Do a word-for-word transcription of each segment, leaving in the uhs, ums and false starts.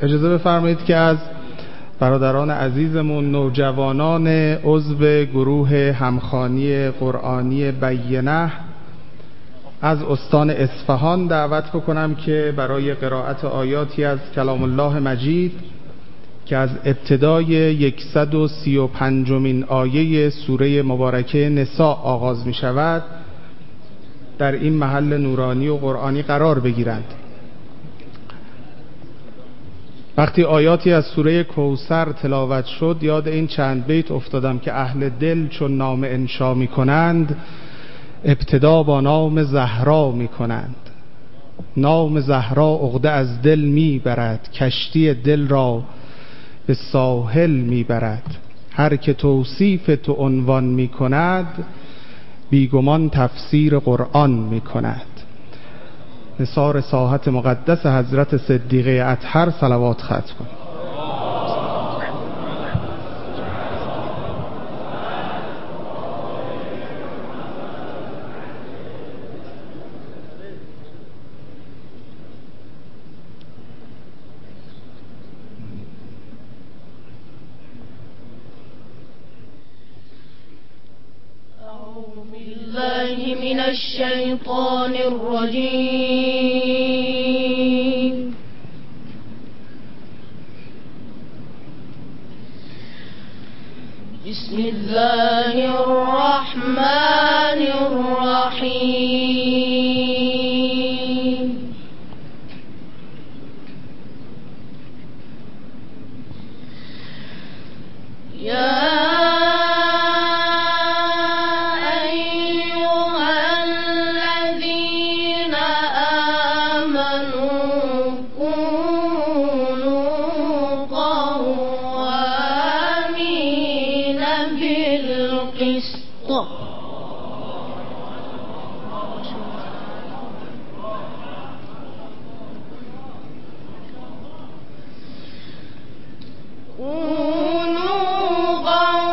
اجازه بفرمایید که از برادران عزیزمون نوجوانان عضو گروه همخوانی قرآنی بینه از استان اصفهان دعوت بکنم که برای قرائت آیاتی از کلام الله مجید که از ابتدای صد و سی و پنجمین آیه سوره مبارکه نساء آغاز می شود در این محل نورانی و قرآنی قرار بگیرند. وقتی آیاتی از سوره کوثر تلاوت شد یاد این چند بیت افتادم که اهل دل چون نام انشا می کنند ابتدا با نام زهرا می کنند. نام زهرا عقده از دل می برد، کشتی دل را به ساحل می برد. هر که توصیف تو عنوان می کند بیگمان تفسیر قرآن می کند. نثار ساحت مقدس حضرت صدیقه اطهر صلوات ختم کن. من الشيطان الرجيم. بسم الله الرحمن الرحيم. يا كونوا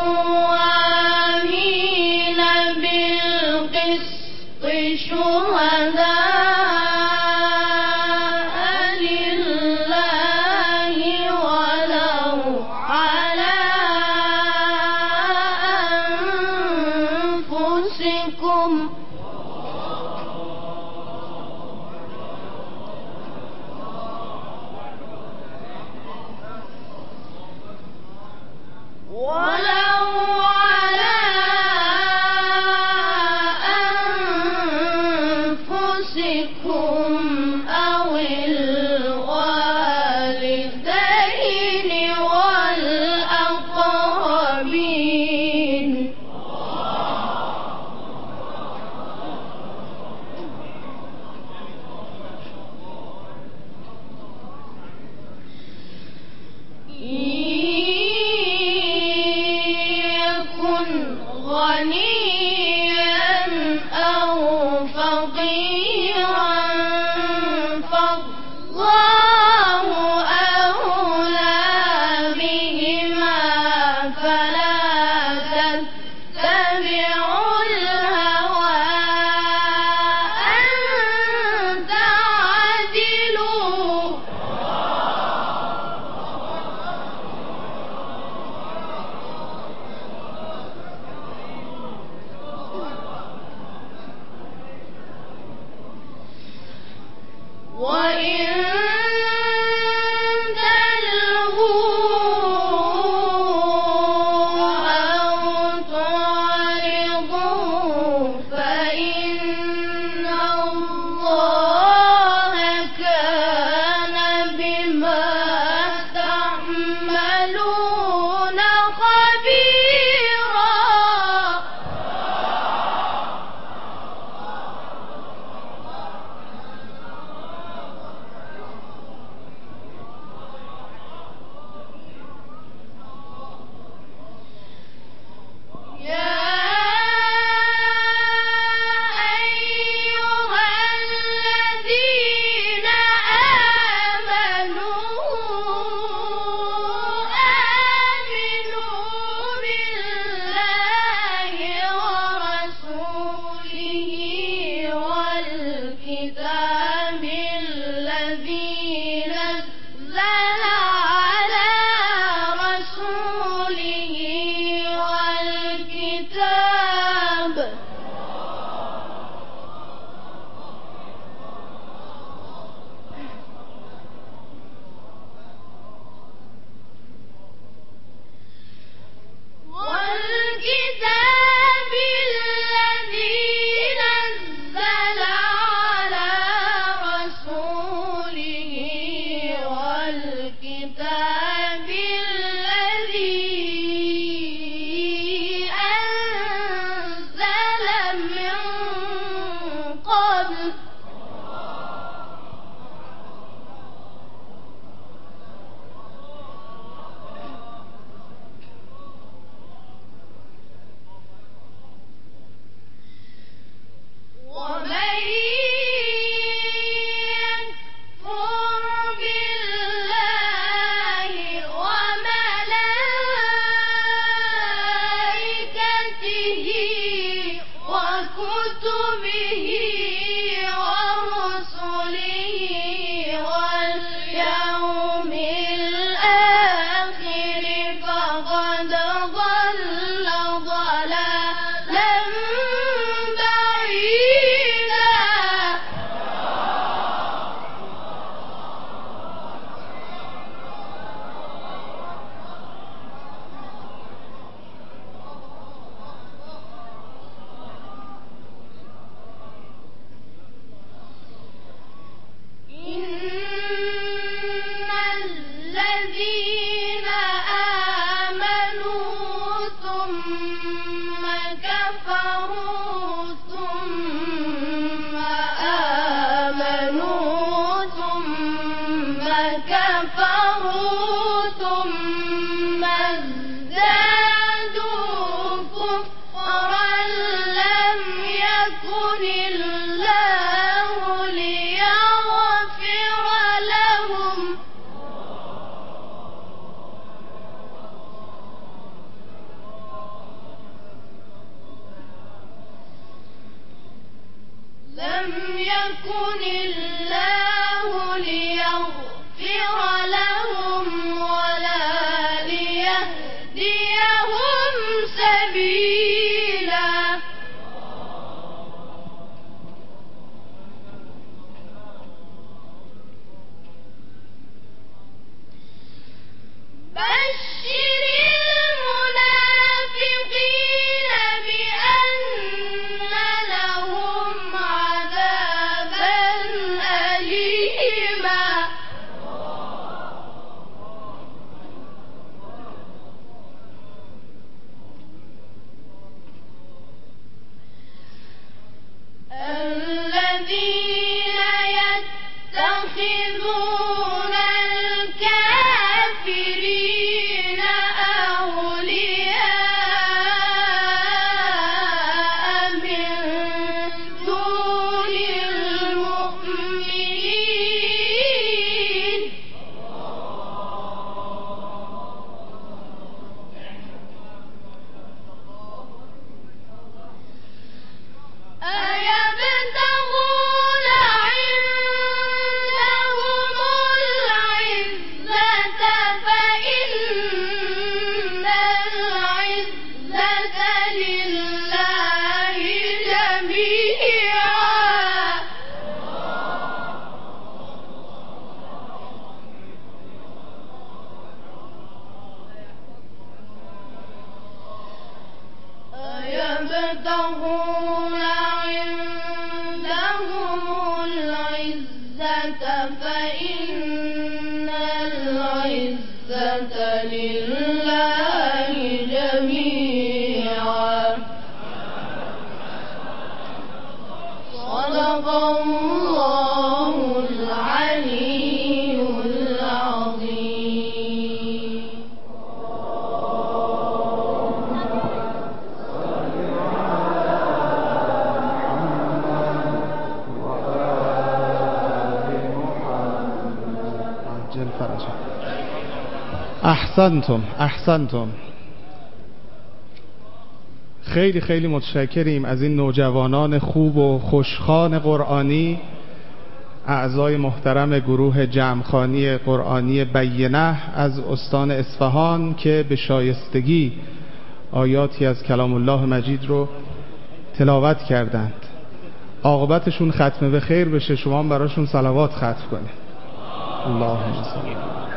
الذين آمنوا ثم كفروا ثم آمنوا ثم كفروا ثم ازدادوا كفرا لم يكن الله ليغفر لهم لم يكن الله ليغفر لهم ولا ليهديهم سبيلا بشر المنافقين بأن لهم عذابا أليما الذين يتخذون الكافرين أولياء من دون المؤمنين أيبتغون عندهم العزة فإن العزة لله جميعا أيبتغون عندهم العزة فإن العزة لله جميعا صدق الله العلي العظيم عجل فرجه. احسنتم احسنتم. خیلی خیلی متشکریم از این نوجوانان خوب و خوشخوان قرآنی، اعضای محترم گروه جمعخوانی قرآنی بینه از استان اصفهان که به شایستگی آیاتی از کلام الله مجید رو تلاوت کردند. عاقبتشون ختمه به خیر بشه. شما هم براشون صلوات ختم کنید. اللهم صل